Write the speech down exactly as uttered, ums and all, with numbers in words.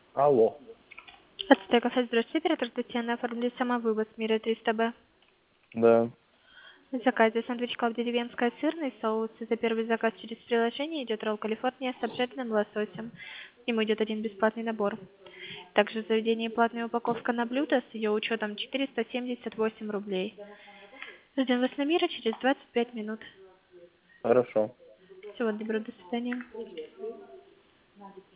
Алло. Ацтека Фест, здравствуйте, оператор Татьяна, оформили самовывоз мира триста Б. Да. В заказе сэндвич клаб деревенская сырный соус. За первый заказ через приложение идет ролл Калифорния с обжаренным лососем. К нему идет один бесплатный набор. Также в заведении платная упаковка на блюдо с ее учетом четыреста семьдесят восемь рублей. Ждем вас на мира через двадцать пять минут. Хорошо. Всего доброго, до свидания.